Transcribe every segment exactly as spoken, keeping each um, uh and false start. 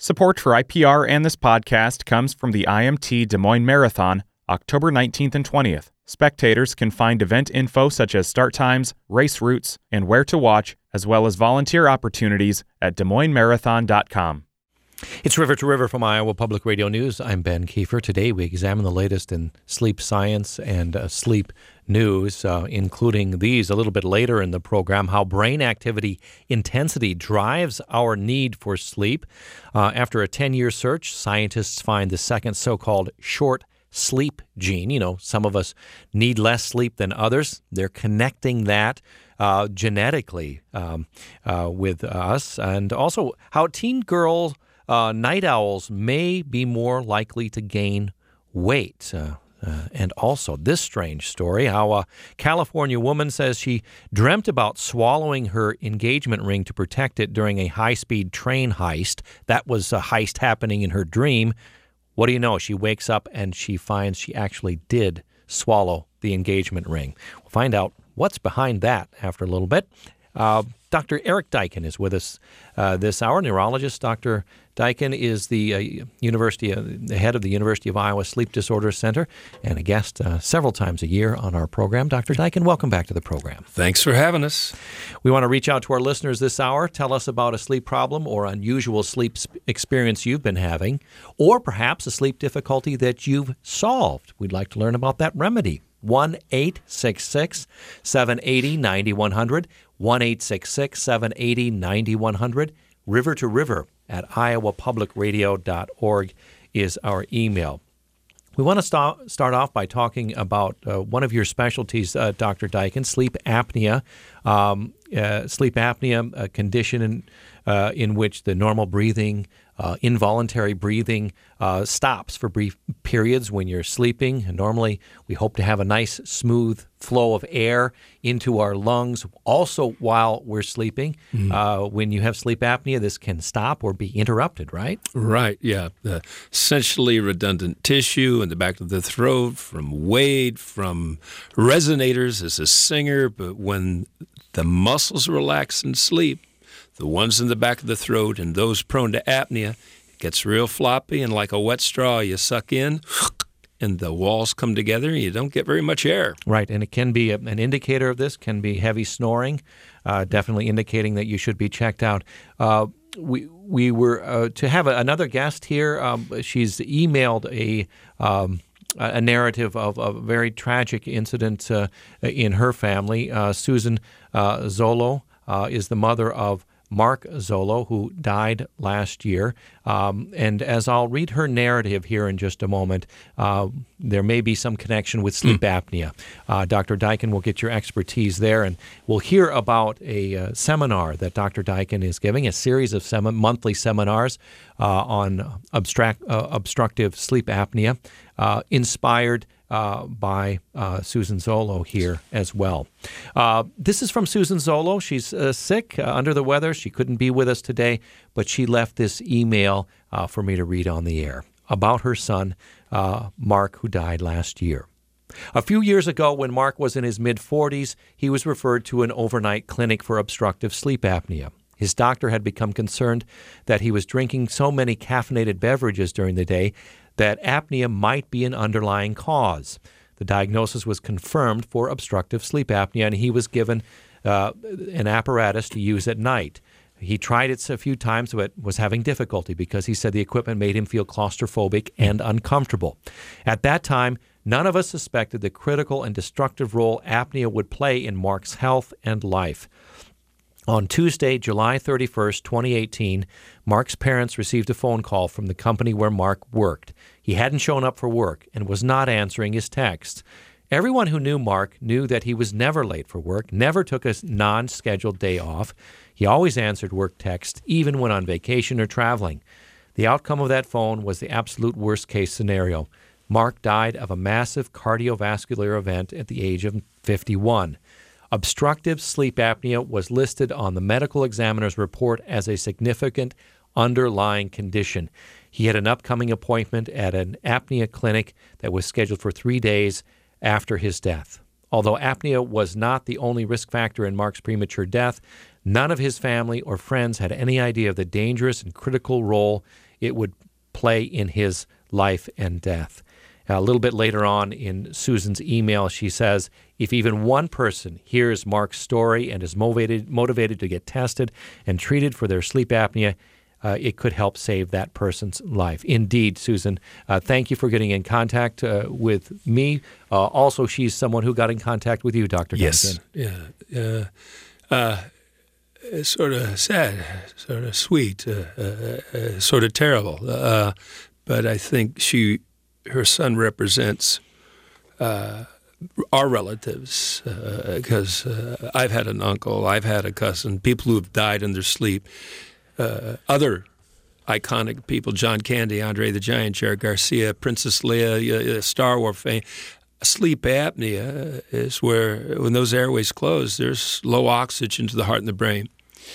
Support for I P R and this podcast comes from the I M T Des Moines Marathon, October nineteenth and twentieth. Spectators can find event info such as start times, race routes, and where to watch, as well as volunteer opportunities at des moines marathon dot com. It's River to River from Iowa Public Radio News. I'm Ben Kiefer. Today we examine the latest in sleep science and uh, sleep news, uh, including these a little bit later in the program, how brain activity intensity drives our need for sleep. Uh, after a ten-year search, scientists find the second so-called short sleep gene. You know, some of us need less sleep than others. They're connecting that uh, genetically um, uh, with us. And also how teen girls Uh, night owls may be more likely to gain weight. Uh, uh, and also this strange story, how a California woman says she dreamt about swallowing her engagement ring to protect it during a high-speed train heist. That was a heist happening in her dream. What do you know? She wakes up and she finds she actually did swallow the engagement ring. We'll find out what's behind that after a little bit. Uh, Doctor Eric Deiken is with us uh, this hour. Neurologist Doctor Deiken is the uh, university, uh, the head of the University of Iowa Sleep Disorders Center, and a guest uh, several times a year on our program. Doctor Deiken, welcome back to the program. Thanks for having us. We want to reach out to our listeners this hour. Tell us about a sleep problem or unusual sleep experience you've been having, or perhaps a sleep difficulty that you've solved. We'd like to learn about that remedy. one eight six six, seven eight zero, nine one zero zero, one eight six six, seven eight zero, nine one zero zero. River to River at iowa public radio dot org is our email. We want to start, start off by talking about uh, one of your specialties, uh, Doctor Deiken, sleep apnea. Um, uh, sleep apnea, a condition in, uh, in which the normal breathing, uh, involuntary breathing uh, stops for brief periods when you're sleeping. And normally, we hope to have a nice, smooth flow of air into our lungs also while we're sleeping. Mm. Uh, when you have sleep apnea, this can stop or be interrupted, right? Right, yeah. The essentially redundant tissue in the back of the throat from Wade, from resonators as a singer, but when the muscles relax in sleep, the ones in the back of the throat and those prone to apnea, it gets real floppy, and like a wet straw, you suck in, and the walls come together, and you don't get very much air. Right, and it can be a, an indicator of this, can be heavy snoring, uh, definitely indicating that you should be checked out. Uh, we we were uh, to have a, another guest here. Um, she's emailed a um, a narrative of a very tragic incident uh, in her family. Uh, Susan uh, Zolo uh, is the mother of Mark Zolo, who died last year. Um, and as I'll read her narrative here in just a moment, uh, there may be some connection with sleep mm. apnea. Uh, Doctor Deiken will get your expertise there, and we'll hear about a uh, seminar that Doctor Deiken is giving, a series of sem- monthly seminars uh, on obstruct, uh, obstructive sleep apnea, uh, inspired Uh, by uh, Susan Zolo here as well. Uh, this is from Susan Zolo. She's uh, sick, uh, under the weather. She couldn't be with us today, but she left this email uh, for me to read on the air about her son, uh, Mark, who died last year. A few years ago, when Mark was in his mid-forties, he was referred to an overnight clinic for obstructive sleep apnea. His doctor had become concerned that he was drinking so many caffeinated beverages during the day that apnea might be an underlying cause. The diagnosis was confirmed for obstructive sleep apnea, and he was given uh, an apparatus to use at night. He tried it a few times, but was having difficulty because he said the equipment made him feel claustrophobic and uncomfortable. At that time, none of us suspected the critical and destructive role apnea would play in Mark's health and life. On Tuesday, July thirty-first, twenty eighteen, Mark's parents received a phone call from the company where Mark worked. He hadn't shown up for work and was not answering his texts. Everyone who knew Mark knew that he was never late for work, never took a non-scheduled day off. He always answered work texts, even when on vacation or traveling. The outcome of that phone was the absolute worst-case scenario. Mark died of a massive cardiovascular event at the age of fifty-one. Obstructive sleep apnea was listed on the medical examiner's report as a significant underlying condition. He had an upcoming appointment at an apnea clinic that was scheduled for three days after his death. Although apnea was not the only risk factor in Mark's premature death, none of his family or friends had any idea of the dangerous and critical role it would play in his life and death. A little bit later on in Susan's email, she says, if even one person hears Mark's story and is motivated motivated to get tested and treated for their sleep apnea, uh, it could help save that person's life. Indeed, Susan, uh, thank you for getting in contact uh, with me. Uh, also, she's someone who got in contact with you, Doctor Yes, Duncan. yeah. Uh, uh, it's sort of sad, sort of sweet, uh, uh, uh, sort of terrible. Uh, but I think she... her son represents uh, our relatives because uh, uh, I've had an uncle, I've had a cousin, people who have died in their sleep, uh, other iconic people, John Candy, Andre the Giant, Jerry Garcia, Princess Leia, uh, Star Wars fame. Sleep apnea is where, when those airways close, there's low oxygen to the heart and the brain.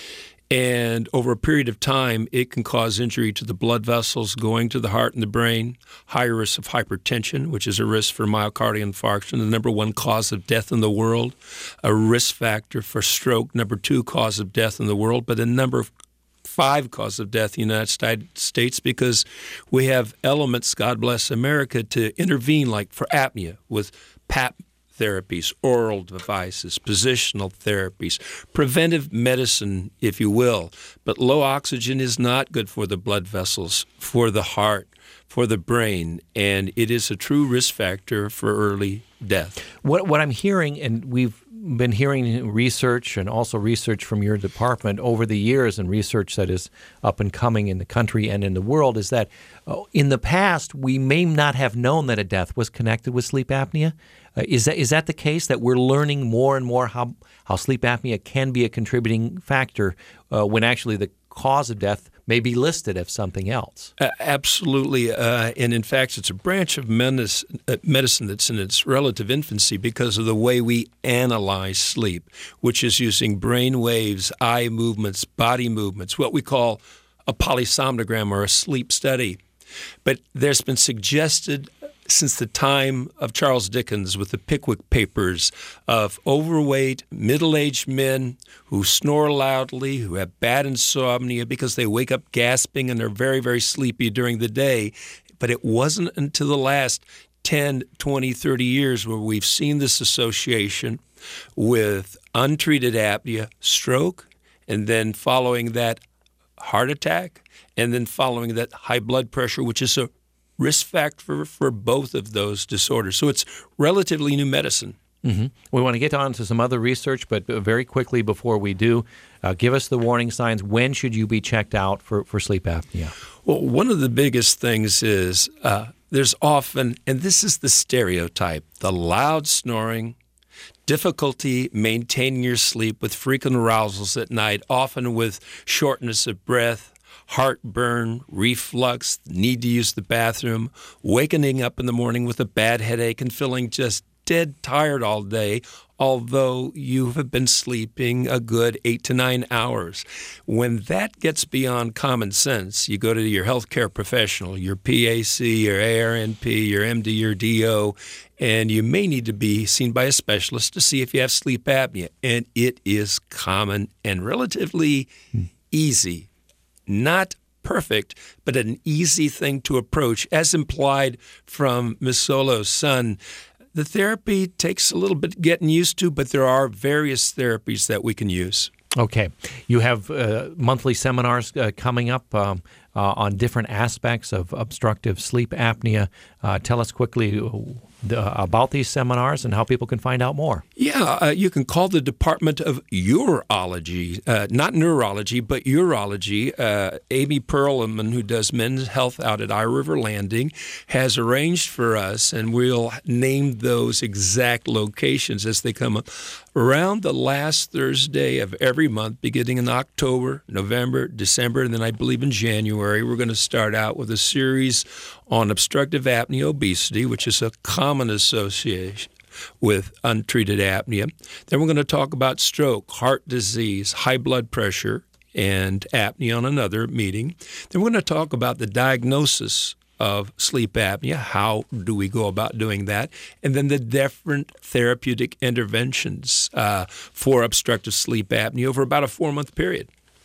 And over a period of time, it can cause injury to the blood vessels going to the heart and the brain, higher risk of hypertension, which is a risk for myocardial infarction, the number one cause of death in the world, a risk factor for stroke, number two cause of death in the world, but a number five cause of death in the United States because we have elements, God bless America, to intervene, like for apnea with P A P therapies, oral devices, positional therapies, preventive medicine, if you will. But low oxygen is not good for the blood vessels, for the heart, for the brain, and it is a true risk factor for early death. What, what I'm hearing, and we've been hearing research and also research from your department over the years, and research that is up and coming in the country and in the world, is that uh, in the past we may not have known that a death was connected with sleep apnea. Uh, is that is that the case, that we're learning more and more how, how sleep apnea can be a contributing factor uh, when actually the cause of death may be listed as something else? Uh, absolutely. Uh, and in fact, it's a branch of medicine, uh, medicine that's in its relative infancy because of the way we analyze sleep, which is using brain waves, eye movements, body movements, what we call a polysomnogram or a sleep study. But there's been suggested since the time of Charles Dickens with the Pickwick Papers of overweight, middle-aged men who snore loudly, who have bad insomnia because they wake up gasping and they're very, very sleepy during the day. But it wasn't until the last ten, twenty, thirty years where we've seen this association with untreated apnea, stroke, and then following that heart attack, and then following that high blood pressure, which is a risk factor for, for both of those disorders. So it's relatively new medicine. Mm-hmm. We want to get on to some other research, but very quickly before we do, uh, give us the warning signs. When should you be checked out for, for sleep apnea? Well, one of the biggest things is uh, there's often, and this is the stereotype, the loud snoring, difficulty maintaining your sleep with frequent arousals at night, often with shortness of breath, heartburn, reflux, need to use the bathroom, waking up in the morning with a bad headache and feeling just dead tired all day, although you have been sleeping a good eight to nine hours. When that gets beyond common sense, you go to your healthcare professional, your P A C, your A R N P, your M D, your D O, and you may need to be seen by a specialist to see if you have sleep apnea. And it is common and relatively hmm. easy. Not perfect, but an easy thing to approach, as implied from Miz Solo's son. The therapy takes a little bit getting used to, but there are various therapies that we can use. Okay. You have uh, monthly seminars uh, coming up um, uh, on different aspects of obstructive sleep apnea. Uh, tell us quickly the, about these seminars and how people can find out more. Yeah, uh, you can call the Department of Urology, uh, not neurology, but urology. Uh, Amy Perlman, who does men's health out at Eye River Landing, has arranged for us, and we'll name those exact locations as they come up, around the last Thursday of every month, beginning in October, November, December, and then I believe in January, we're going to start out with a series on obstructive apnea obesity, which is a common association with untreated apnea. Then we're going to talk about stroke, heart disease, high blood pressure, and apnea on another meeting. Then we're going to talk about the diagnosis of sleep apnea. How do we go about doing that? And then the different therapeutic interventions uh, for obstructive sleep apnea over about a four-month period.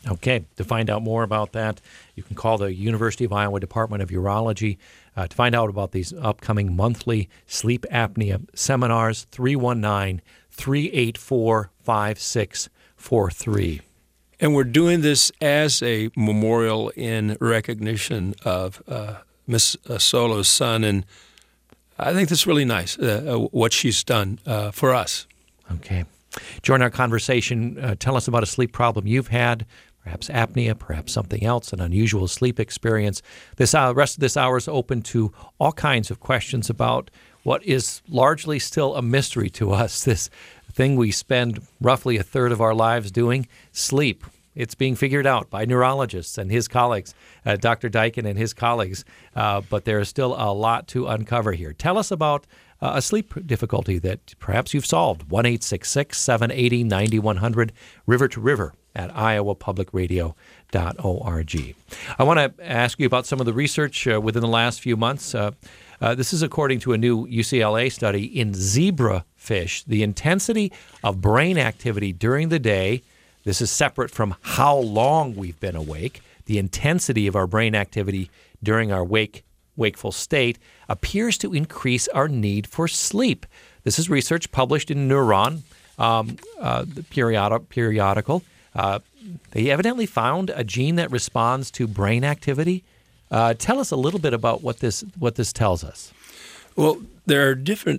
Okay. To find out more about that, you can call the University of Iowa Department of Urology. Uh, to find out about these upcoming monthly sleep apnea seminars, three one nine, three eight four, five six four three. And we're doing this as a memorial in recognition of uh, Miss Solo's son, and I think that's really nice, uh, what she's done uh, for us. Okay. Join our conversation. Uh, tell us about a sleep problem you've had, perhaps apnea, perhaps something else, an unusual sleep experience. This uh, rest of this hour is open to all kinds of questions about what is largely still a mystery to us, this thing we spend roughly a third of our lives doing, sleep. It's being figured out by neurologists and his colleagues, uh, Doctor Deiken and his colleagues, uh, but there is still a lot to uncover here. Tell us about uh, a sleep difficulty that perhaps you've solved. one eight six six, seven eight zero, nine one zero zero, river to river at iowa public radio dot org. I want to ask you about some of the research uh, within the last few months. Uh, uh, this is according to a new U C L A study in zebrafish. The intensity of brain activity during the day, this is separate from how long we've been awake, the intensity of our brain activity during our wake wakeful state appears to increase our need for sleep. This is research published in Neuron, um, uh, the periodic, periodical. Uh, they evidently found a gene that responds to brain activity. Uh, tell us a little bit about what this what this tells us. Well, there are different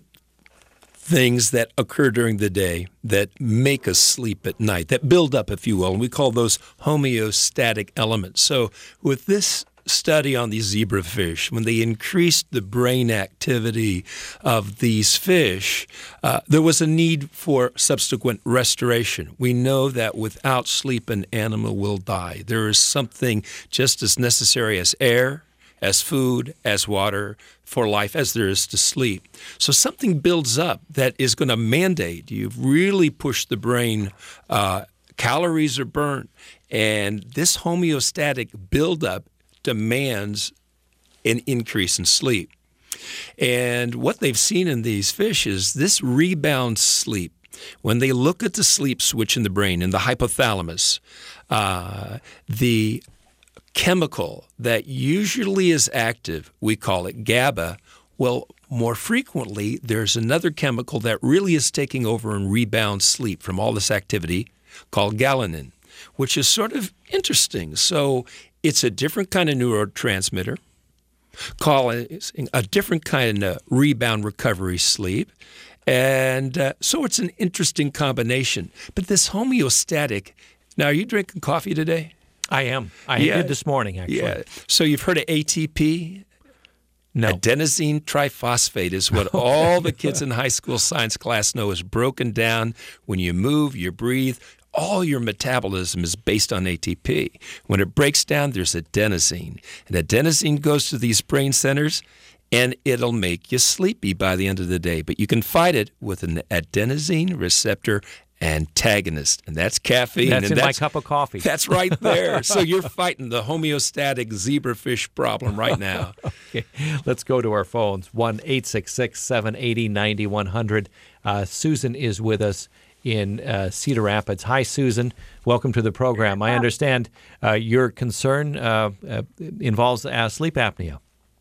things that occur during the day that make us sleep at night, that build up, if you will, and we call those homeostatic elements. So with this study on these zebrafish, when they increased the brain activity of these fish, uh, there was a need for subsequent restoration. We know that without sleep, an animal will die. There is something just as necessary as air, as food, as water for life as there is to sleep. So something builds up that is going to mandate you really push the brain. Uh, calories are burnt, and this homeostatic buildup demands an increase in sleep. And what they've seen in these fish is this rebound sleep. When they look at the sleep switch in the brain, in the hypothalamus, uh, the chemical that usually is active, we call it GABA. Well, more frequently, there's another chemical that really is taking over and rebounds sleep from all this activity called galanin, which is sort of interesting. So it's a different kind of neurotransmitter, calling a different kind of rebound recovery sleep. And uh, so it's an interesting combination. But this homeostatic, now are you drinking coffee today? I am. I yeah. did this morning, actually. Yeah. So you've heard of A T P? No. Adenosine triphosphate is what all the kids in high school science class know is broken down. When you move, you breathe, all your metabolism is based on A T P. When it breaks down, there's adenosine. And adenosine goes to these brain centers, and it'll make you sleepy by the end of the day. But you can fight it with an adenosine receptor antagonist, and that's caffeine. That's and in that's, my cup of coffee. That's right there. So you're fighting the homeostatic zebrafish problem right now. Okay, let's go to our phones. one eight six six, seven eight zero, nine one zero zero. Uh, Susan is with us in uh, Cedar Rapids. Hi, Susan. Welcome to the program. I understand uh, your concern uh, uh, involves uh, sleep apnea.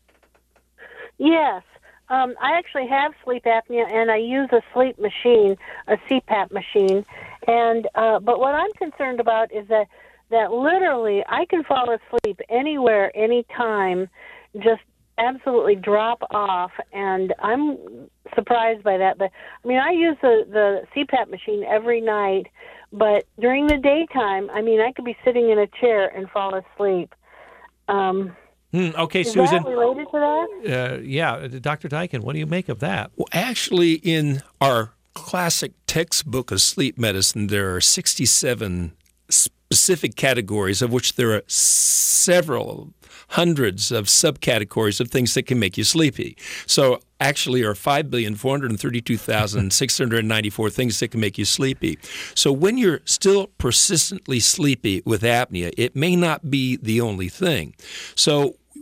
Yes. Um, I actually have sleep apnea, and I use a sleep machine, a C PAP machine. And uh, but what I'm concerned about is that, that literally I can fall asleep anywhere, anytime, just absolutely drop off, and I'm surprised by that. But I mean, I use the, the C PAP machine every night, but during the daytime, I mean, I could be sitting in a chair and fall asleep. Um Mm, okay, Is Susan. that related to that? Uh, yeah, Doctor Deiken, what do you make of that? Well, actually, in our classic textbook of sleep medicine, there are sixty-seven specific categories, of which there are several hundreds of subcategories of things that can make you sleepy. So actually are five billion, four hundred thirty-two thousand, six hundred ninety-four things that can make you sleepy. So when you're still persistently sleepy with apnea, it may not be the only thing. So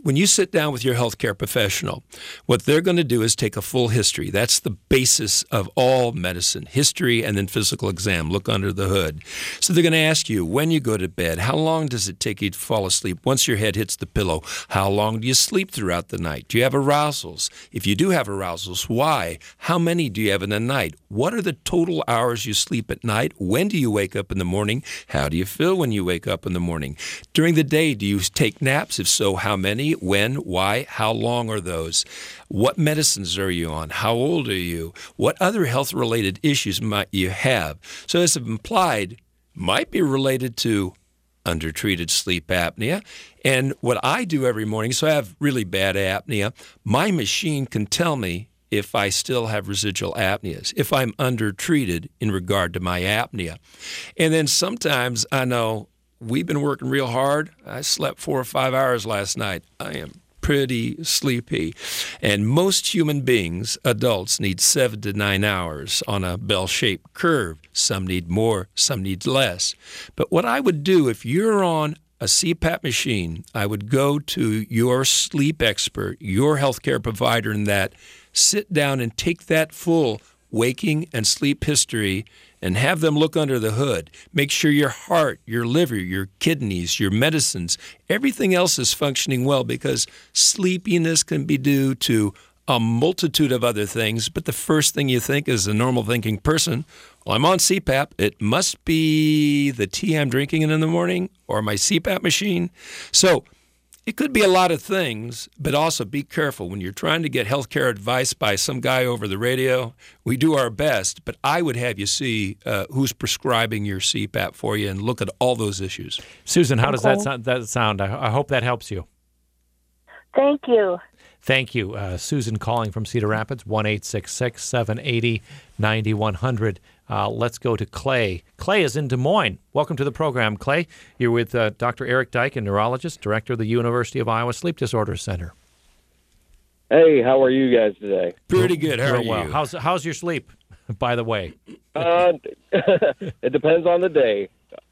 when you sit down with your healthcare professional, what they're going to do is take a full history. That's the basis of all medicine, history and then physical exam, look under the hood. So they're going to ask you when you go to bed, how long does it take you to fall asleep once your head hits the pillow? How long do you sleep throughout the night? Do you have arousals? If you do have arousals, why? How many do you have in a night? What are the total hours you sleep at night? When do you wake up in the morning? How do you feel when you wake up in the morning? During the day, do you take naps? If so, how many? When? Why? How long are those? What medicines are you on? How old are you? What other health-related issues might you have? So as implied, might be related to undertreated sleep apnea. And what I do every morning, so I have really bad apnea, my machine can tell me if I still have residual apneas, if I'm undertreated in regard to my apnea. And then sometimes I know we've been working real hard. I slept four or five hours last night. I am pretty sleepy. And most human beings, adults, need seven to nine hours on a bell-shaped curve. Some need more, some need less. But what I would do if you're on a C PAP machine, I would go to your sleep expert, your healthcare provider in that, sit down and take that full waking and sleep history and have them look under the hood. Make sure your heart, your liver, your kidneys, your medicines, everything else is functioning well, because sleepiness can be due to a multitude of other things. But the first thing you think as a normal thinking person, well, I'm on C PAP. It must be the tea I'm drinking in the morning or my C PAP machine. So it could be a lot of things, but also be careful when you're trying to get healthcare advice by some guy over the radio. We do our best, but I would have you see uh, who's prescribing your C PAP for you and look at all those issues. Susan, how does that sound? That sound? I, I hope that helps you. Thank you. Thank you. Uh, Susan calling from Cedar Rapids, one eight six six, seven eight zero, nine one zero zero. Uh, let's go to Clay. Clay is in Des Moines. Welcome to the program, Clay. You're with uh, Doctor Eric Dyke, a neurologist, director of the University of Iowa Sleep Disorders Center. Hey, how are you guys today? Pretty good. How are Real well. you? How's, how's your sleep, by the way? Uh, it depends on the day.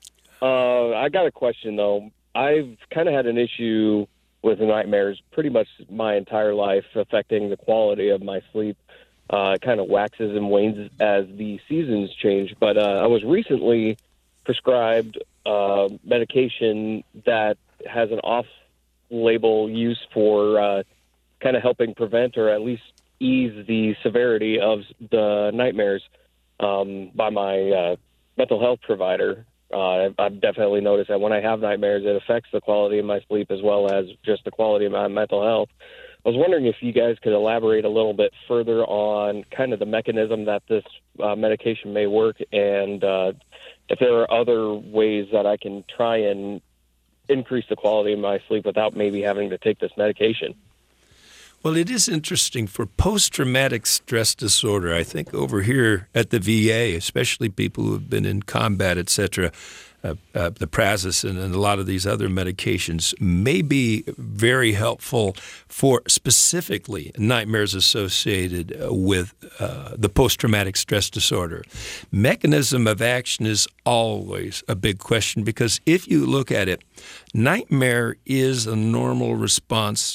Uh, I got a question, though. I've kind of had an issue with nightmares pretty much my entire life, affecting the quality of my sleep. Uh, it kind of waxes and wanes as the seasons change. But uh, I was recently prescribed uh, medication that has an off-label use for uh, kind of helping prevent or at least ease the severity of the nightmares um, by my uh, mental health provider. Uh, I've, I've definitely noticed that when I have nightmares, it affects the quality of my sleep as well as just the quality of my mental health. I was wondering if you guys could elaborate a little bit further on kind of the mechanism that this uh, medication may work, and uh, if there are other ways that I can try and increase the quality of my sleep without maybe having to take this medication. Well, it is interesting for post-traumatic stress disorder. I think over here at the V A, especially people who have been in combat, et cetera, uh, uh, the prazosin and a lot of these other medications may be very helpful for specifically nightmares associated with uh, the post-traumatic stress disorder. Mechanism of action is always a big question, because if you look at it, nightmare is a normal response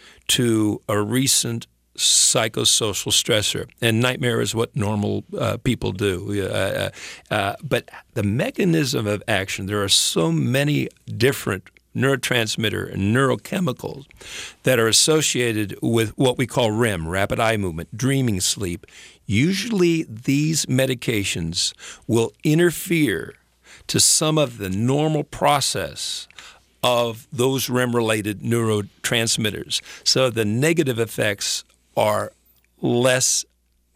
to a recent psychosocial stressor. And nightmare is what normal uh, people do. Uh, uh, but the mechanism of action, there are so many different neurotransmitter and neurochemicals that are associated with what we call R E M, rapid eye movement, dreaming sleep. Usually these medications will interfere to some of the normal process of those R E M-related neurotransmitters. So the negative effects are less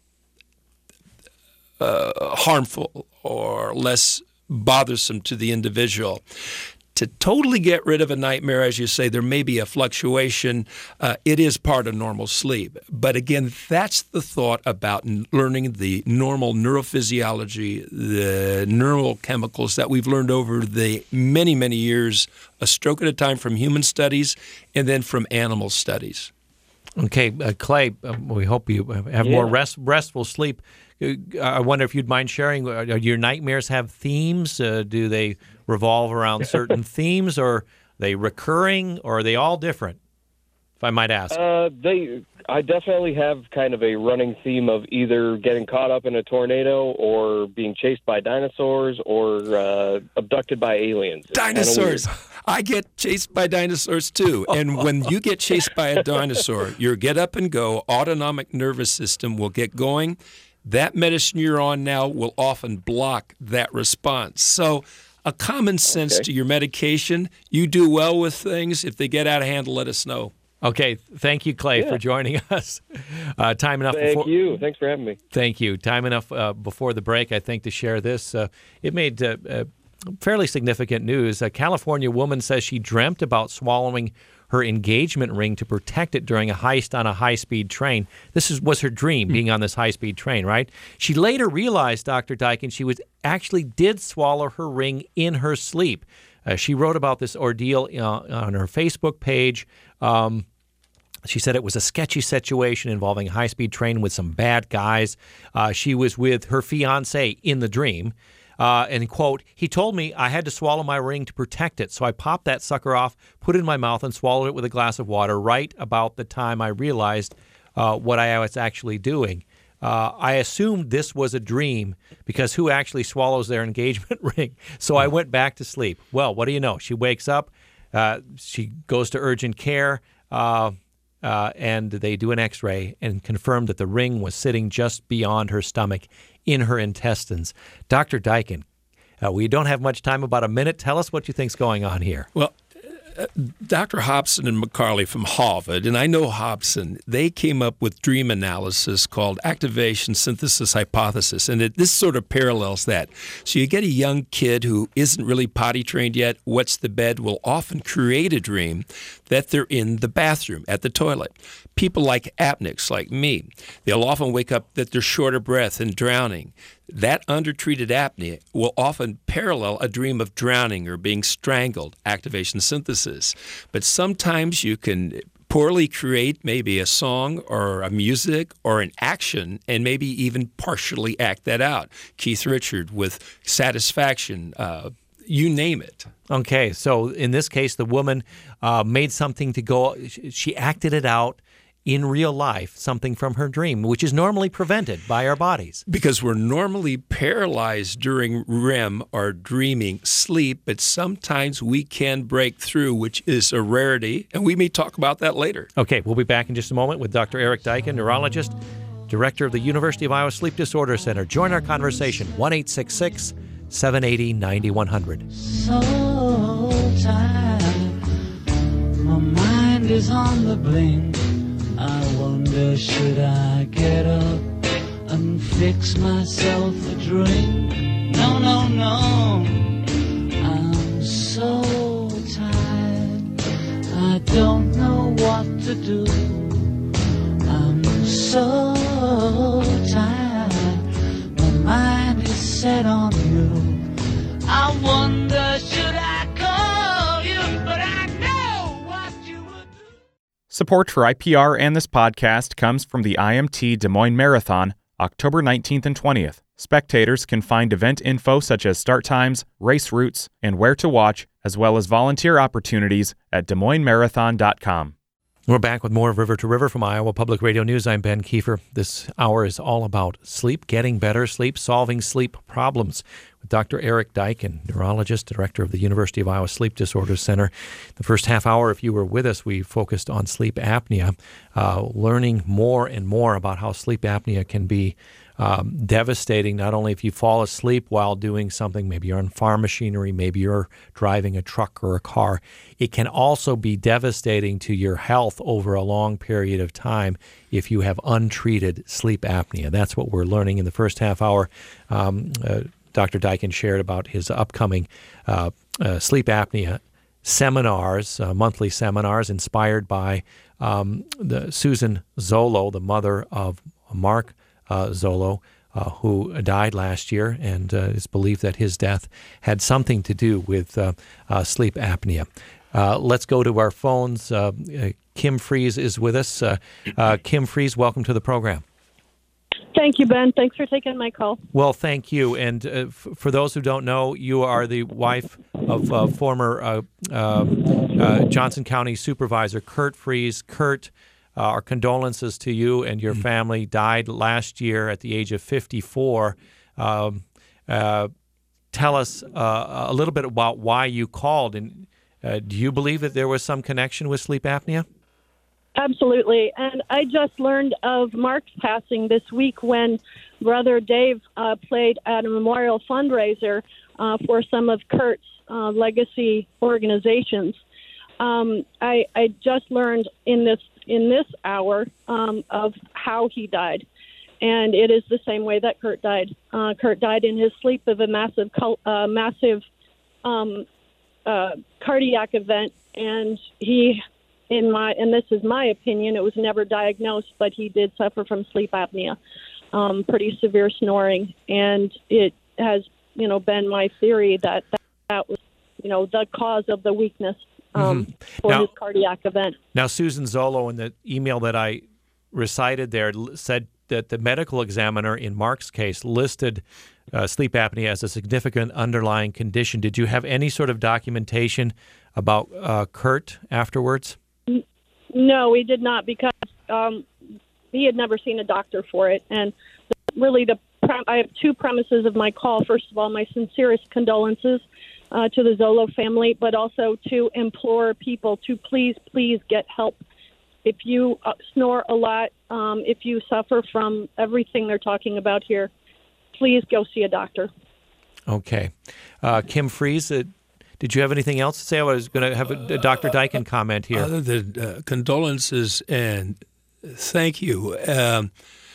uh, harmful or less bothersome to the individual. To totally get rid of a nightmare, as you say, there may be a fluctuation. Uh, it is part of normal sleep. But again, that's the thought about learning the normal neurophysiology, the neurochemicals that we've learned over the many, many years, a stroke at a time from human studies and then from animal studies. Okay, uh, Clay, uh, we hope you have Yeah. more rest, restful sleep. Uh, I wonder if you'd mind sharing, uh, do your nightmares have themes? Uh, do they revolve around certain themes, or are they recurring, or are they all different? if I might ask? Uh, they, I definitely have kind of a running theme of either getting caught up in a tornado or being chased by dinosaurs or uh, abducted by aliens. It's kinda Dinosaurs. weird. I get chased by dinosaurs too. And when you get chased by a dinosaur, your get up and go autonomic nervous system will get going. That medicine you're on now will often block that response. So a common sense Okay. to your medication. You do well with things. If they get out of hand, let us know. Okay, thank you, Clay, Yeah. for joining us. Uh, time enough Thank before. you. Thanks for having me. Thank you. Time enough uh, before the break, I think, to share this. Uh, it made uh, uh, fairly significant news. A California woman says she dreamt about swallowing her engagement ring to protect it during a heist on a high-speed train. This is, was her dream, being on this high-speed train, right? She later realized, Doctor Daikin, she was actually did swallow her ring in her sleep. Uh, she wrote about this ordeal uh, on her Facebook page. Um, She said it was a sketchy situation involving a high-speed train with some bad guys. Uh, she was with her fiancé in the dream. Uh, and, quote, he told me I had to swallow my ring to protect it. So I popped that sucker off, put it in my mouth, and swallowed it with a glass of water right about the time I realized uh, what I was actually doing. Uh, I assumed this was a dream because who actually swallows their engagement ring? So I went back to sleep. Well, what do you know? She wakes up. Uh, she goes to urgent care. Uh, Uh, and they do an x-ray and confirm that the ring was sitting just beyond her stomach in her intestines. Doctor Daikin, uh, we don't have much time, about a minute. Tell us what you think's going on here. Well, uh, Doctor Hobson and McCarley from Harvard, and I know Hobson, they came up with dream analysis called activation synthesis hypothesis, and it, this sort of parallels that. So you get a young kid who isn't really potty trained yet, wets the bed, will often create a dream that they're in the bathroom, at the toilet. People like apneics, like me, they'll often wake up that they're short of breath and drowning. That undertreated apnea will often parallel a dream of drowning or being strangled, activation synthesis. But sometimes you can poorly create maybe a song or a music or an action and maybe even partially act that out. Keith Richard with Satisfaction, uh, you name it. Okay, so in this case, the woman uh, made something to go, she acted it out in real life, something from her dream, which is normally prevented by our bodies. Because we're normally paralyzed during R E M or dreaming sleep, but sometimes we can break through, which is a rarity, and we may talk about that later. Okay, we'll be back in just a moment with Doctor Eric Daikin, neurologist, director of the University of Iowa Sleep Disorder Center. Join our conversation, one eight six six, seven eight zero, nine one zero zero. So tired, my mind is on the blink. I wonder, should I get up and fix myself a drink? No, no, no, I'm so tired, I don't know what to do. I'm so tired, my mind is set on you. I wonder, should I call you, but I know what you would do. Support for I P R and this podcast comes from the I M T Des Moines Marathon, October nineteenth and twentieth. Spectators can find event info such as start times, race routes, and where to watch, as well as volunteer opportunities at des moines marathon dot com. We're back with more of River to River from Iowa Public Radio News. I'm Ben Kiefer. This hour is all about sleep, getting better sleep, solving sleep problems with Doctor Eric Daikin, neurologist, director of the University of Iowa Sleep Disorder Center. The first half hour, if you were with us, we focused on sleep apnea, uh, learning more and more about how sleep apnea can be Um, devastating, not only if you fall asleep while doing something, maybe you're on farm machinery, maybe you're driving a truck or a car. It can also be devastating to your health over a long period of time if you have untreated sleep apnea. That's what we're learning in the first half hour. Um, uh, Doctor Daikin shared about his upcoming uh, uh, sleep apnea seminars, uh, monthly seminars inspired by um, the Susan Zolo, the mother of Mark Uh, Zolo, uh, who died last year, and uh, it's believed that his death had something to do with uh, uh, sleep apnea. Uh, let's go to our phones. Uh, uh, Kim Fries is with us. Uh, uh, Kim Fries, welcome to the program. Thank you, Ben. Thanks for taking my call. Well, thank you. And uh, f- for those who don't know, you are the wife of uh, former uh, uh, uh, Johnson County Supervisor Kurt Freese. Kurt, uh, our condolences to you and your family. Died last year at the age of fifty-four. Um, uh, tell us uh, a little bit about why you called. And uh, do you believe that there was some connection with sleep apnea? Absolutely. And I just learned of Mark's passing this week when Brother Dave uh, played at a memorial fundraiser uh, for some of Kurt's uh, legacy organizations. Um, I, I just learned in this in this hour um, of how he died. And it is the same way that Kurt died. Uh, Kurt died in his sleep of a massive, uh, massive um, uh, cardiac event, and he... In my, and this is my opinion, it was never diagnosed, but he did suffer from sleep apnea, um, pretty severe snoring, and it has, you know, been my theory that that, that was, you know, the cause of the weakness um, mm-hmm. for now, his cardiac event. Now, Susan Zolo, in the email that I recited there, said that the medical examiner in Mark's case listed uh, sleep apnea as a significant underlying condition. Did you have any sort of documentation about uh, Kurt afterwards? No, we did not, because um, he had never seen a doctor for it. And really, the I have two premises of my call. First of all, my sincerest condolences uh, to the Zolo family, but also to implore people to please, please get help. If you uh, snore a lot, um, if you suffer from everything they're talking about here, please go see a doctor. Okay. Uh, Kim Freese, uh, did you have anything else to say? I was going to have a, a Doctor Deichen comment here. Other than uh, condolences and thank you. Um,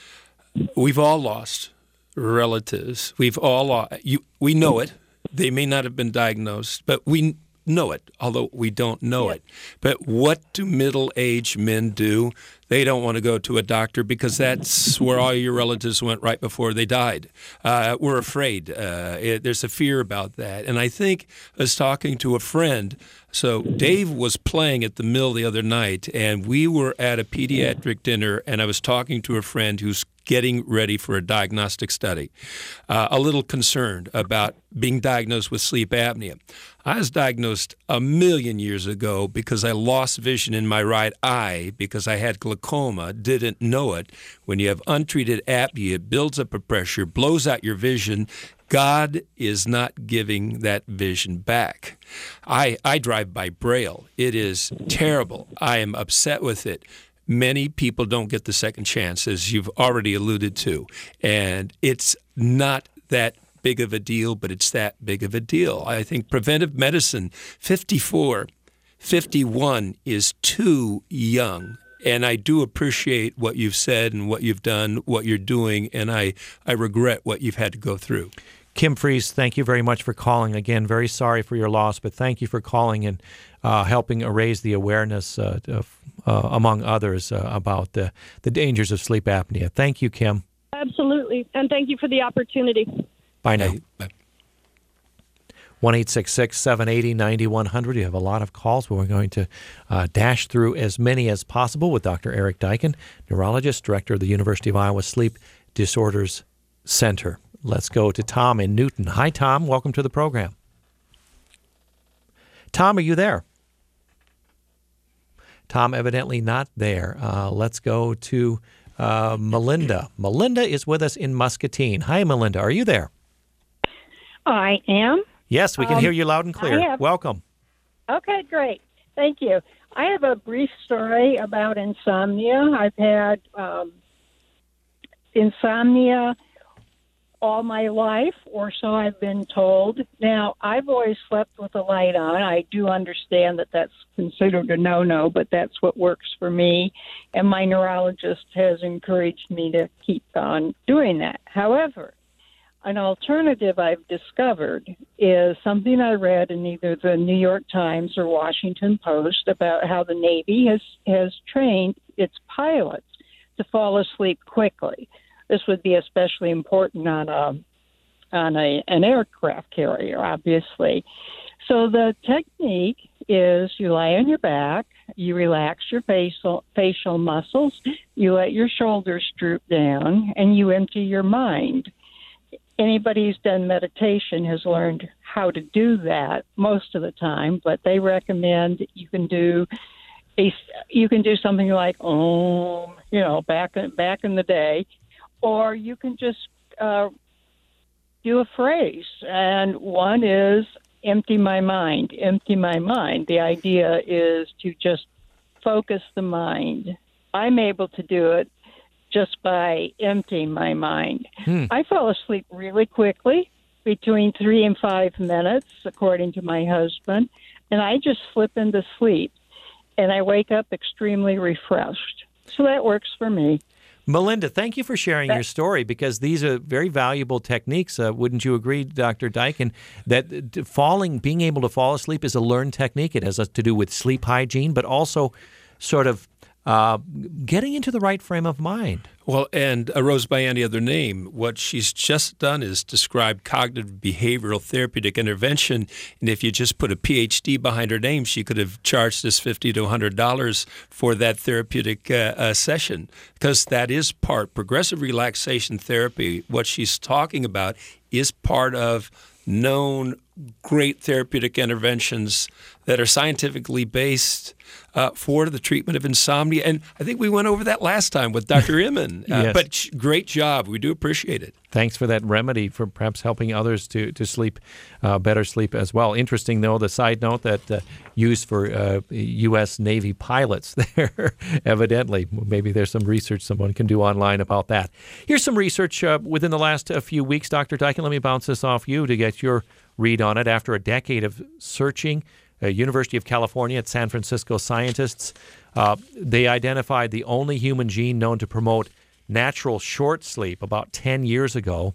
we've all lost relatives. We've all lost. You, we know it. They may not have been diagnosed, but we know it, although we don't know it. But what do middle-aged men do? They don't want to go to a doctor because that's where all your relatives went right before they died. Uh, we're afraid. Uh, it, there's a fear about that. And I think I was talking to a friend. So Dave was playing at the Mill the other night, and we were at a pediatric dinner, and I was talking to a friend who's getting ready for a diagnostic study, uh, a little concerned about being diagnosed with sleep apnea. I was diagnosed a million years ago because I lost vision in my right eye because I had glaucoma, didn't know it. When you have untreated apnea, it builds up a pressure, blows out your vision. God is not giving that vision back. I, I drive by Braille. It is terrible. I am upset with it. Many people don't get the second chance, as you've already alluded to. And it's not that big of a deal, but it's that big of a deal. I think preventive medicine, fifty-four, fifty-one is too young. And I do appreciate what you've said and what you've done, what you're doing, and I, I regret what you've had to go through. Kim Freese, thank you very much for calling. Again, very sorry for your loss, but thank you for calling and uh, helping raise the awareness, uh, of, uh, among others, uh, about the, the dangers of sleep apnea. Thank you, Kim. Absolutely, and thank you for the opportunity. Bye now. Bye. one eight six six, seven eight zero, nine one zero zero. You have a lot of calls, but we're going to uh, dash through as many as possible with Doctor Eric Deichen, neurologist, director of the University of Iowa Sleep Disorders Center. Let's go to Tom in Newton. Hi, Tom. Welcome to the program. Tom, are you there? Tom, evidently not there. Uh, let's go to uh, Melinda. Melinda is with us in Muscatine. Hi, Melinda. Are you there? I am. Yes, we can um, hear you loud and clear. Have, Welcome. Okay, great. Thank you. I have a brief story about insomnia. I've had um, insomnia all my life, or so I've been told. Now, I've always slept with the light on. I do understand that that's considered a no-no, but that's what works for me, and my neurologist has encouraged me to keep on doing that. However, an alternative I've discovered is something I read in either the New York Times or Washington Post about how the Navy has, has trained its pilots to fall asleep quickly. This would be especially important on a on a, an aircraft carrier, obviously. So the technique is you lie on your back, you relax your facial facial muscles, you let your shoulders droop down, and you empty your mind. Anybody who's done meditation has learned how to do that most of the time, but they recommend you can do a, you can do something like Om, you know, back back in the day, or you can just uh, do a phrase, and one is empty my mind, empty my mind. The idea is to just focus the mind. I'm able to do it just by emptying my mind. Hmm. I fall asleep really quickly, between three and five minutes, according to my husband, and I just slip into sleep, and I wake up extremely refreshed. So that works for me. Melinda, thank you for sharing your story, because these are very valuable techniques. Uh, wouldn't you agree, Doctor Daikin, that falling, being able to fall asleep is a learned technique? It has to do with sleep hygiene, but also sort of uh, getting into the right frame of mind. Well, and a rose by any other name, what she's just done is describe cognitive behavioral therapeutic intervention. And if you just put a P H D behind her name, she could have charged us fifty to one hundred dollars for that therapeutic uh, uh, session, because that is part, progressive relaxation therapy. What she's talking about is part of known great therapeutic interventions that are scientifically based uh, for the treatment of insomnia. And I think we went over that last time with Doctor Inman. Uh, Yes. But sh- great job. We do appreciate it. Thanks for that remedy for perhaps helping others to, to sleep, uh, better sleep as well. Interesting, though, the side note that uh, used for uh, U S Navy pilots there, evidently. Maybe there's some research someone can do online about that. Here's some research uh, within the last uh, few weeks. Doctor Daikin, let me bounce this off you to get your read on it. After a decade of searching, uh, University of California at San Francisco scientists, uh, they identified the only human gene known to promote natural short sleep about ten years ago.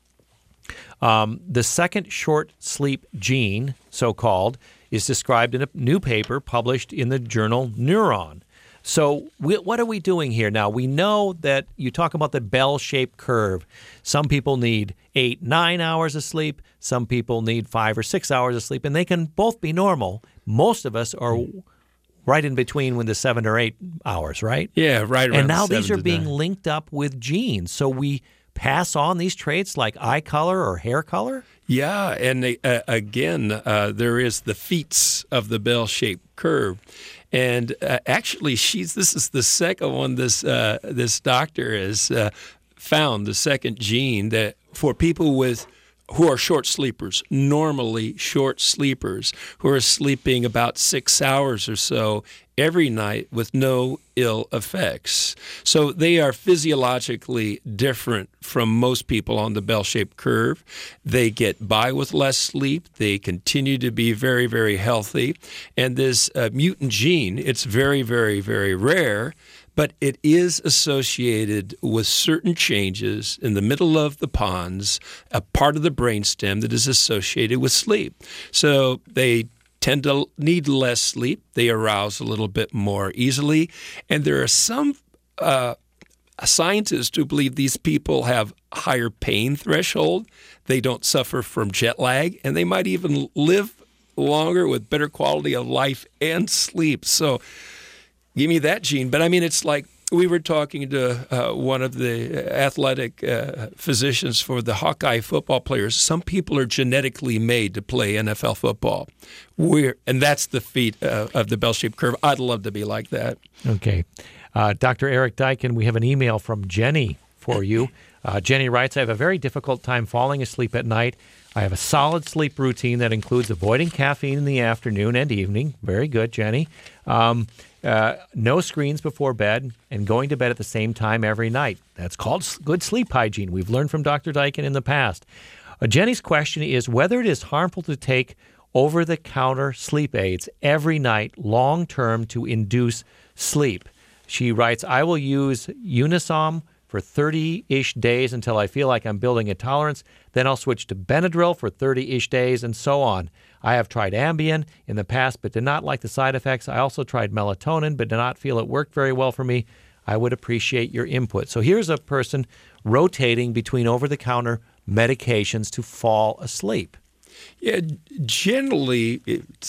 Um, the second short sleep gene, so-called, is described in a new paper published in the journal Neuron. So we, what are we doing here now? We know that you talk about the bell-shaped curve. Some people need eight, nine hours of sleep. Some people need five or six hours of sleep, and they can both be normal. Most of us are right in between with the seven or eight hours, right? Yeah, right around And now seven these are to being nine. linked up with genes. So we pass on these traits like eye color or hair color? Yeah, and they, uh, again, uh, there is the feats of the bell-shaped curve. And uh, actually, she's this is the second one this uh, this doctor has uh, found, the second gene that for people with who are short sleepers, normally short sleepers, who are sleeping about six hours or so every night with no ill effects. So they are physiologically different from most people on the bell-shaped curve. They get by with less sleep. They continue to be very, very healthy. And this uh, mutant gene, it's very, very, very rare, but it is associated with certain changes in the middle of the pons, a part of the brainstem that is associated with sleep. So they tend to need less sleep. They arouse a little bit more easily. And there are some uh, scientists who believe these people have higher pain threshold. They don't suffer from jet lag, and they might even live longer with better quality of life and sleep. So give me that gene. But I mean, it's like we were talking to uh, one of the athletic uh, physicians for the Hawkeye football players. Some people are genetically made to play N F L football. We're, and that's the feat uh, of the bell-shaped curve. I'd love to be like that. Okay. Uh, Doctor Eric Daikin, we have an email from Jenny for you. Uh, Jenny writes, I have a very difficult time falling asleep at night. I have a solid sleep routine that includes avoiding caffeine in the afternoon and evening. Very good, Jenny. Um, uh, no screens before bed and going to bed at the same time every night. That's called good sleep hygiene. We've learned from Doctor Daikin in the past. Uh, Jenny's question is whether it is harmful to take over-the-counter sleep aids every night long-term to induce sleep. She writes, I will use Unisom for thirty-ish days until I feel like I'm building a tolerance. Then I'll switch to Benadryl for thirty-ish days and so on. I have tried Ambien in the past but did not like the side effects. I also tried melatonin but did not feel it worked very well for me. I would appreciate your input. So here's a person rotating between over-the-counter medications to fall asleep. Yeah, generally, it's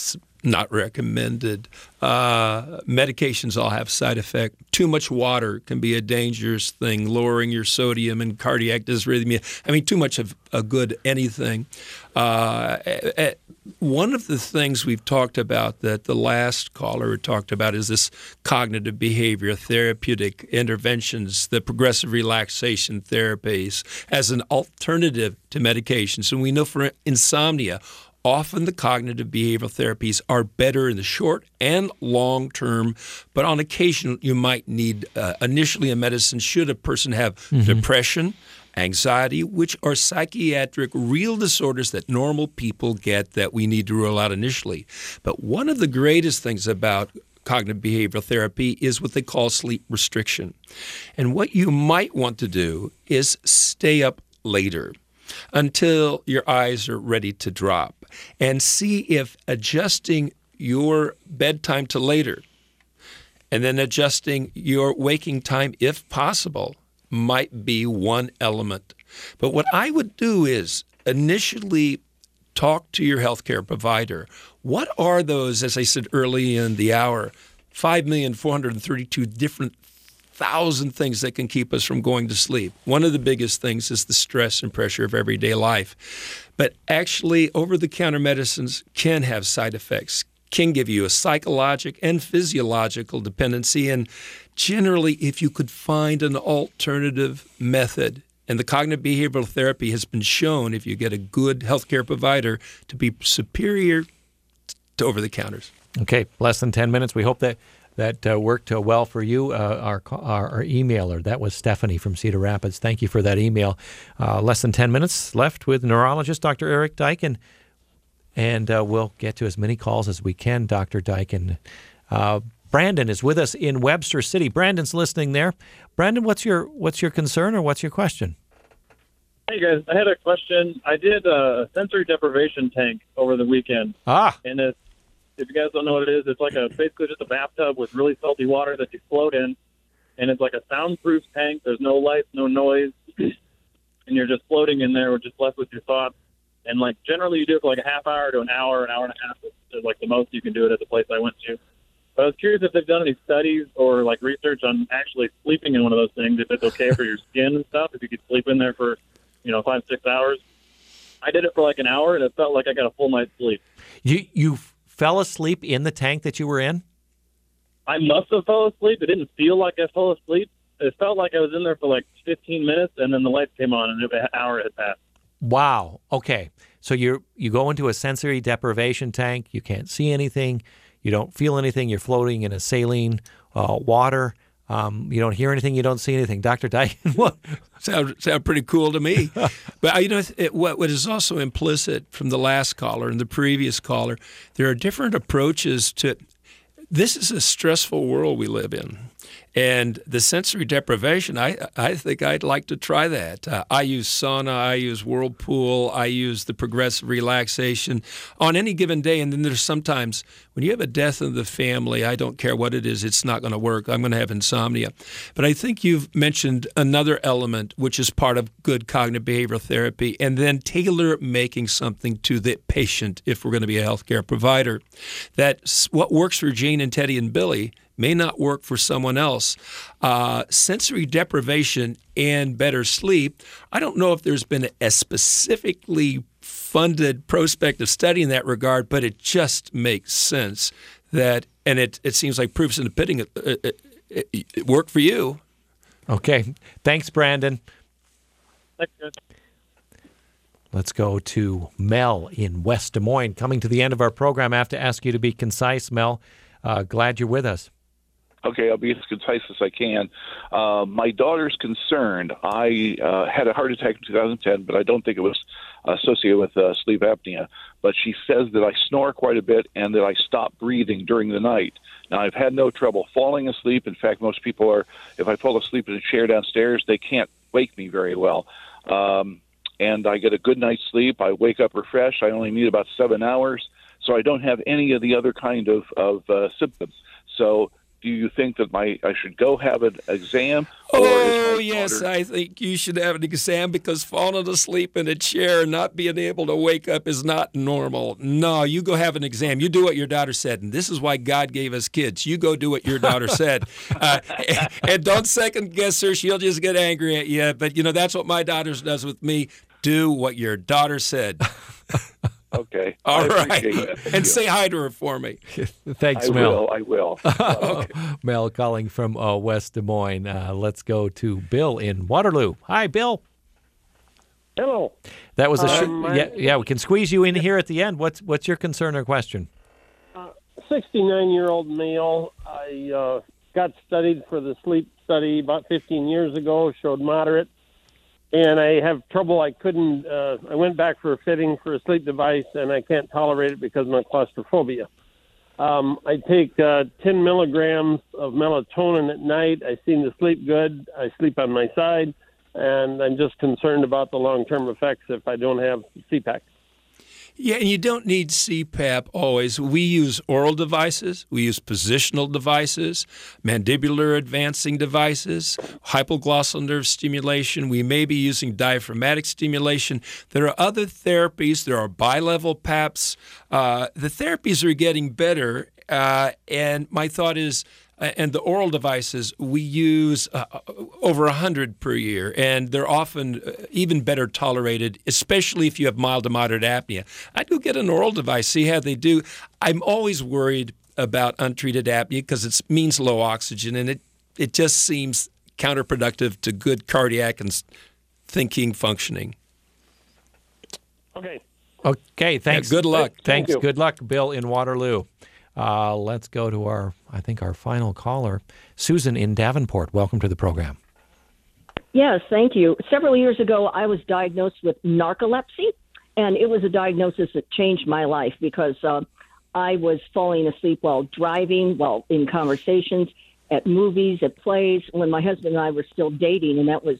not recommended. Uh, medications all have side effect. Too much water can be a dangerous thing, lowering your sodium and cardiac dysrhythmia. I mean, too much of a good anything. Uh, one of the things we've talked about that the last caller talked about is this cognitive behavior, therapeutic interventions, the progressive relaxation therapies as an alternative to medications. And we know for insomnia, often the cognitive behavioral therapies are better in the short and long term, but on occasion you might need uh, initially a medicine should a person have mm-hmm. depression, anxiety, which are psychiatric real disorders that normal people get that we need to rule out initially. But one of the greatest things about cognitive behavioral therapy is what they call sleep restriction. And what you might want to do is stay up later until your eyes are ready to drop and see if adjusting your bedtime to later and then adjusting your waking time, if possible, might be one element. But what I would do is initially talk to your healthcare provider. What are those, as I said early in the hour, five million four hundred thirty-two different thousand things that can keep us from going to sleep. One of the biggest things is the stress and pressure of everyday life. But actually, over-the-counter medicines can have side effects, can give you a psychological and physiological dependency. And generally, if you could find an alternative method, and the cognitive behavioral therapy has been shown, if you get a good healthcare provider, to be superior to over-the-counters. Okay, less than ten minutes. We hope that that uh, worked uh, well for you. Uh, our, our our emailer, that was Stephanie from Cedar Rapids. Thank you for that email. Uh, less than ten minutes left with neurologist Doctor Eric Duyken, and uh, we'll get to as many calls as we can, Doctor Duyken. Uh, Brandon is with us in Webster City. Brandon's listening there. Brandon, what's your what's your concern or what's your question? Hey guys, I had a question. I did a sensory deprivation tank over the weekend. Ah, and it's, if you guys don't know what it is, it's like a basically just a bathtub with really salty water that you float in, and it's like a soundproof tank. There's no lights, no noise, and you're just floating in there, or just left with your thoughts. And like generally, you do it for like a half hour to an hour, an hour and a half. Is like the most you can do it at the place I went to. But I was curious if they've done any studies or like research on actually sleeping in one of those things. If it's okay for your skin and stuff, if you could sleep in there for, you know, five six hours. I did it for like an hour, and it felt like I got a full night's sleep. You you. fell asleep in the tank that you were in? I must have fell asleep. It didn't feel like I fell asleep. It felt like I was in there for like fifteen minutes, and then the lights came on, and an hour had passed. Wow. Okay. So you you go into a sensory deprivation tank. You can't see anything. You don't feel anything. You're floating in a saline uh, water. Um, you don't hear anything. You don't see anything. Doctor Duyken, what? Sound, sound pretty cool to me. But, you know, it, what, what is also implicit from the last caller and the previous caller, there are different approaches to – this is a stressful world we live in. And the sensory deprivation, I I think I'd like to try that. Uh, I use sauna, I use Whirlpool, I use the progressive relaxation on any given day. And then there's sometimes when you have a death in the family, I don't care what it is, it's not going to work. I'm going to have insomnia. But I think you've mentioned another element, which is part of good cognitive behavioral therapy, and then tailor making something to the patient if we're going to be a healthcare provider. That's what works for Jane and Teddy and Billy may not work for someone else. Uh, sensory deprivation and better sleep, I don't know if there's been a specifically funded prospective study in that regard, but it just makes sense that, and it, it seems like proof's in the pudding, it, it, it, it worked for you. Okay. Thanks, Brandon. Thanks, guys. Let's go to Mel in West Des Moines. Coming to the end of our program, I have to ask you to be concise, Mel. Uh, glad you're with us. Okay, I'll be as concise as I can. Uh, my daughter's concerned. I uh, had a heart attack in two thousand ten, but I don't think it was associated with uh, sleep apnea. But she says that I snore quite a bit and that I stop breathing during the night. Now, I've had no trouble falling asleep. In fact, most people are, if I fall asleep in a chair downstairs, they can't wake me very well. Um, and I get a good night's sleep. I wake up refreshed. I only need about seven hours. So I don't have any of the other kind of, of uh, symptoms. So do you think that my I should go have an exam? Oh, yes, I think you should have an exam because falling asleep in a chair and not being able to wake up is not normal. No, you go have an exam. You do what your daughter said, and this is why God gave us kids. You go do what your daughter said. Uh, and, and don't second-guess her. She'll just get angry at you. But, you know, that's what my daughter does with me. Do what your daughter said. Okay. All I right. And you. Say hi to her for me. Thanks, I Mel. I will. I will. Okay. Mel calling from uh, West Des Moines. Uh, let's go to Bill in Waterloo. Hi, Bill. Hello. That was a sh- um, yeah, yeah. We can squeeze you in here at the end. What's what's your concern or question? sixty-nine-year-old male. I uh, got studied for the sleep study about fifteen years ago. Showed moderate. And I have trouble. I couldn't. Uh, I went back for a fitting for a sleep device, and I can't tolerate it because of my claustrophobia. Um, I take uh, ten milligrams of melatonin at night. I seem to sleep good. I sleep on my side, and I'm just concerned about the long-term effects if I don't have C PAP. Yeah, and you don't need C PAP always. We use oral devices. We use positional devices, mandibular advancing devices, hypoglossal nerve stimulation. We may be using diaphragmatic stimulation. There are other therapies. There are bilevel PAPs. Uh, the therapies are getting better, uh, and my thought is, and the oral devices, we use uh, over one hundred per year, and they're often even better tolerated, especially if you have mild to moderate apnea. I'd go get an oral device, see how they do. I'm always worried about untreated apnea because it means low oxygen, and it, it just seems counterproductive to good cardiac and thinking functioning. Okay. Okay, thanks. Yeah, good luck. Thanks. Thank Good luck, Bill in Waterloo. Uh, let's go to our, I think, our final caller, Susan in Davenport. Welcome to the program. Yes, thank you. Several years ago, I was diagnosed with narcolepsy, and it was a diagnosis that changed my life because uh, I was falling asleep while driving, while in conversations, at movies, at plays. When my husband and I were still dating, and that was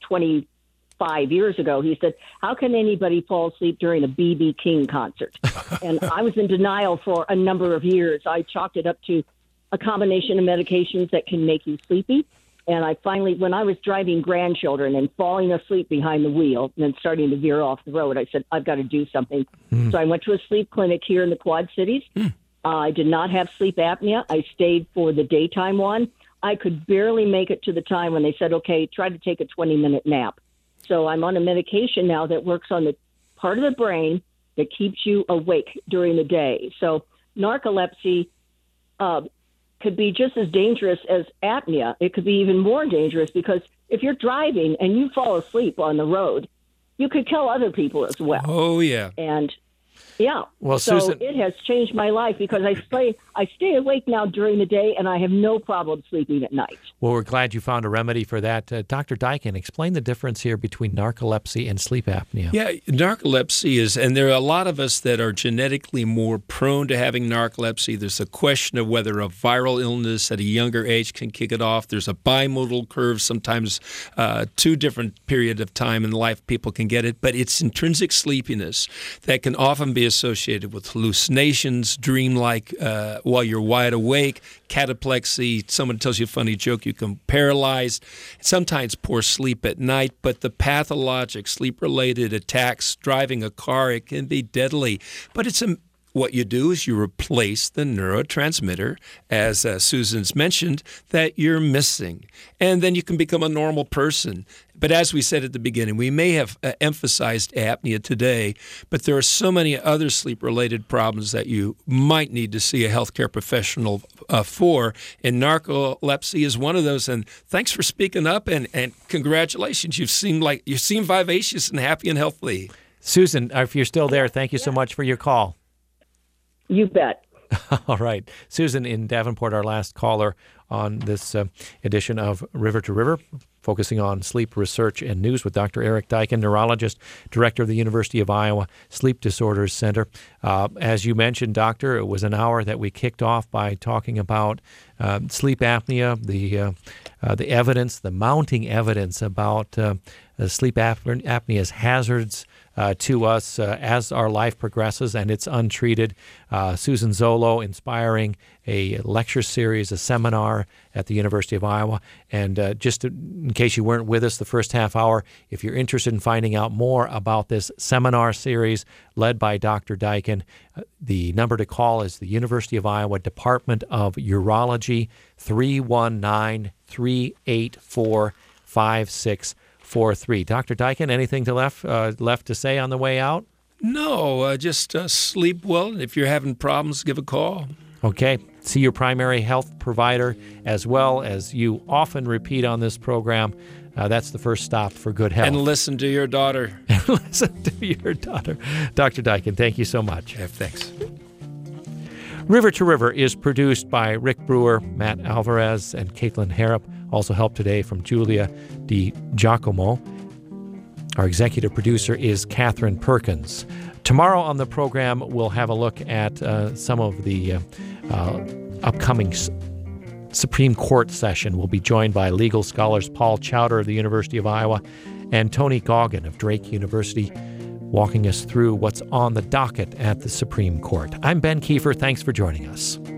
twenty-five years ago, he said, how can anybody fall asleep during a B B King concert? And I was in denial for a number of years. I chalked it up to a combination of medications that can make you sleepy. And I finally, when I was driving grandchildren and falling asleep behind the wheel and then starting to veer off the road, I said, I've got to do something. Mm. So I went to a sleep clinic here in the Quad Cities. Mm. Uh, I did not have sleep apnea. I stayed for the daytime one. I could barely make it to the time when they said, okay, try to take a twenty-minute nap. So I'm on a medication now that works on the part of the brain that keeps you awake during the day. So narcolepsy uh, could be just as dangerous as apnea. It could be even more dangerous because if you're driving and you fall asleep on the road, you could kill other people as well. Oh, yeah. And yeah. Well, so Susan, it has changed my life because I stay I stay awake now during the day, and I have no problem sleeping at night. Well, we're glad you found a remedy for that. Uh, Doctor Daikin, explain the difference here between narcolepsy and sleep apnea. Yeah, narcolepsy is, and there are a lot of us that are genetically more prone to having narcolepsy. There's a question of whether a viral illness at a younger age can kick it off. There's a bimodal curve, sometimes uh, two different periods of time in life people can get it, but it's intrinsic sleepiness that can often be associated with hallucinations, dreamlike uh, while you're wide awake, cataplexy, someone tells you a funny joke, you become paralyzed, sometimes poor sleep at night, but the pathologic sleep-related attacks, driving a car, it can be deadly. But it's a What you do is you replace the neurotransmitter, as uh, Susan's mentioned, that you're missing. And then you can become a normal person. But as we said at the beginning, we may have uh, emphasized apnea today, but there are so many other sleep-related problems that you might need to see a healthcare professional uh, for. And narcolepsy is one of those. And thanks for speaking up, and, and congratulations. You seem like you seem vivacious and happy and healthy. Susan, if you're still there, thank you so much for your call. You bet. All right. Susan in Davenport, our last caller on this uh, edition of River to River, focusing on sleep research and news with Doctor Eric Daikin, neurologist, director of the University of Iowa Sleep Disorders Center. Uh, as you mentioned, Doctor, it was an hour that we kicked off by talking about uh, sleep apnea, the uh, uh, the evidence, the mounting evidence about uh, uh, sleep apnea's hazards, uh, to us uh, as our life progresses and it's untreated. Uh, Susan Zolo inspiring a lecture series, a seminar at the University of Iowa. And uh, just to, in case you weren't with us the first half hour, if you're interested in finding out more about this seminar series led by Doctor Duyken, uh, the number to call is the University of Iowa Department of Urology, three one nine, three eight four, five six four three. Doctor Duyken, anything to left, uh, left to say on the way out? No, uh, just uh, sleep well. If you're having problems, give a call. Okay. See your primary health provider, as well as you often repeat on this program. Uh, that's the first stop for good health. And listen to your daughter. And listen to your daughter. Doctor Duyken, thank you so much. Yeah, thanks. River to River is produced by Rick Brewer, Matt Alvarez, and Caitlin Harrop. Also help today from Julia Di Giacomo. Our executive producer is Catherine Perkins. Tomorrow on the program, we'll have a look at uh, some of the uh, uh, upcoming s- Supreme Court session. We'll be joined by legal scholars Paul Chowder of the University of Iowa and Tony Goggin of Drake University, walking us through what's on the docket at the Supreme Court. I'm Ben Kiefer. Thanks for joining us.